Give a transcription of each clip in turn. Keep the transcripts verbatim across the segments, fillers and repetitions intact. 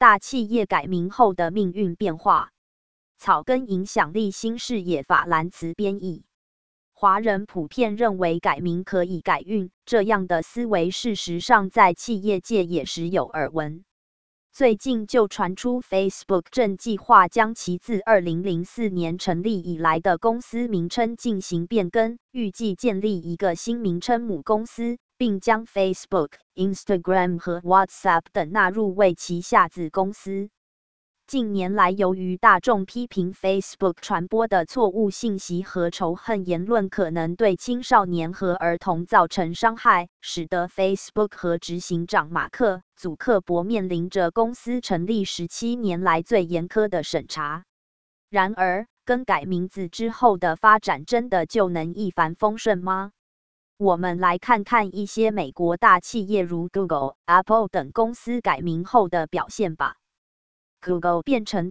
大企业改名后的命运变化。草根影响力新视野法兰茨编译。华人普遍认为改名可以改运，这样的思维事实上在企业界也时有耳闻。最近就传出 Facebook 正计划将其自二零零四年成立以来的公司名称进行变更，预计建立一个新名称母公司，并将 Facebook、Instagram 和 WhatsApp 等纳入为旗下子公司。近年来，由于大众批评 Facebook 传播的错误信息和仇恨言论可能对青少年和儿童造成伤害，使得 Facebook 和执行长马克·祖克伯面临着公司成立十七年来最严苛的审查。然而，更改名字之后的发展真的就能一帆风顺吗？我们来看看一些美国大企业如 Google、Apple 等公司改名后的表现吧。Google 变成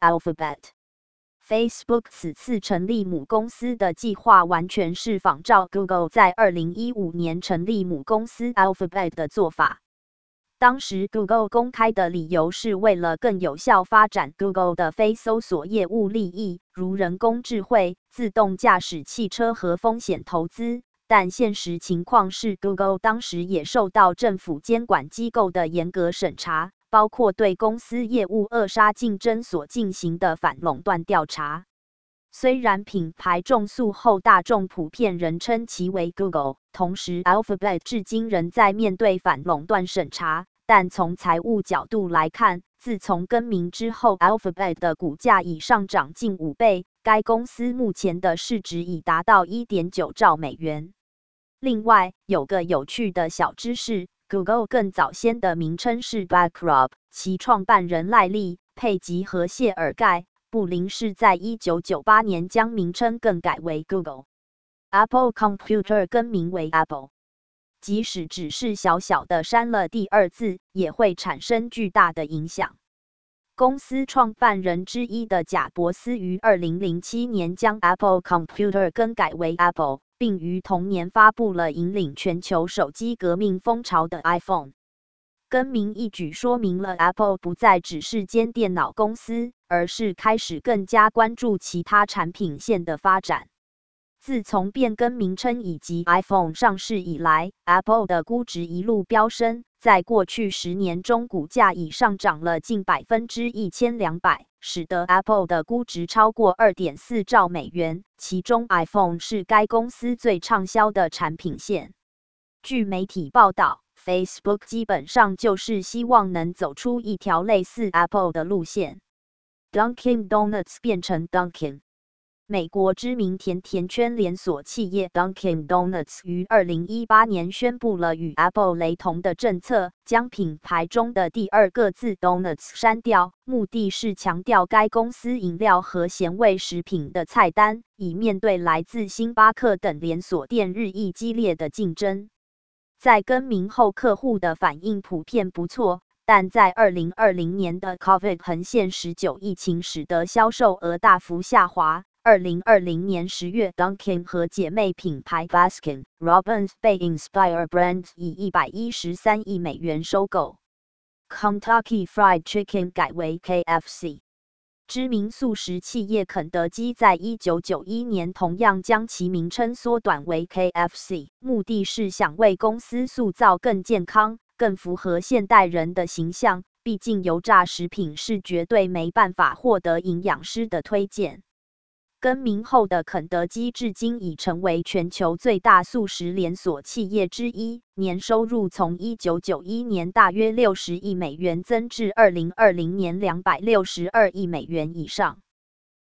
Alphabet。Facebook 此次成立母公司的计划完全是仿照 Google 在二零一五年成立母公司 Alphabet 的做法。当时 Google 公开的理由是为了更有效发展 Google 的非搜索业务利益，如人工智慧、自动驾驶汽车和风险投资。但现实情况是 ，Google 当时也受到政府监管机构的严格审查，包括对公司业务扼杀竞争所进行的反垄断调查。虽然品牌重塑后，大众普遍仍称其为 Google， 同时 Alphabet 至今仍在面对反垄断审查。但从财务角度来看，自从更名之后 ，Alphabet 的股价已上涨近五倍，该公司目前的市值已达到 一点九兆美元。另外，有个有趣的小知识 ，Google 更早先的名称是 Backrub， 其创办人赖利·佩吉和谢尔盖·布林是在一九九八年将名称更改为 Google。Apple Computer 更名为 Apple， 即使只是小小的删了第二字，也会产生巨大的影响。公司创办人之一的贾伯斯于二零零七年将 Apple Computer 更改为 Apple， 并于同年发布了引领全球手机革命风潮的 iPhone。更名一举说明了 Apple 不再只是间电脑公司，而是开始更加关注其他产品线的发展。自从变更名称以及 iPhone 上市以来 ，Apple 的估值一路飙升，在过去十年中，股价已上涨了近百分之一千两百，使得 Apple 的估值超过 二点四兆美元，其中 iPhone 是该公司最畅销的产品线。据媒体报道 ，Facebook 基本上就是希望能走出一条类似 Apple 的路线。Dunkin' Donuts 变成 Dunkin'。美国知名甜甜圈连锁企业 Dunkin' Donuts 于二零一八年宣布了与 Apple 雷同的政策，将品牌中的第二个字 Donuts 删掉，目的是强调该公司饮料和咸味食品的菜单，以面对来自星巴克等连锁店日益激烈的竞争。在更名后，客户的反应普遍不错。但在二零二零年的 COVID 横线十九疫情使得销售额大幅下滑。二零二零年十月 ，Dunkin' 和姐妹品牌 Baskin-Robbins 被 Inspire Brands 以一百一十三亿美元收购。Kentucky Fried Chicken 改为 K F C。知名速食企业肯德基在一九九一年同样将其名称缩短为 K F C， 目的是想为公司塑造更健康、更符合现代人的形象。毕竟油炸食品是绝对没办法获得营养师的推荐。更名后的肯德基至今已成为全球最大速食连锁企业之一，年收入从一九九一年大约六十亿美元增至二零二零年两百六十二亿美元以上。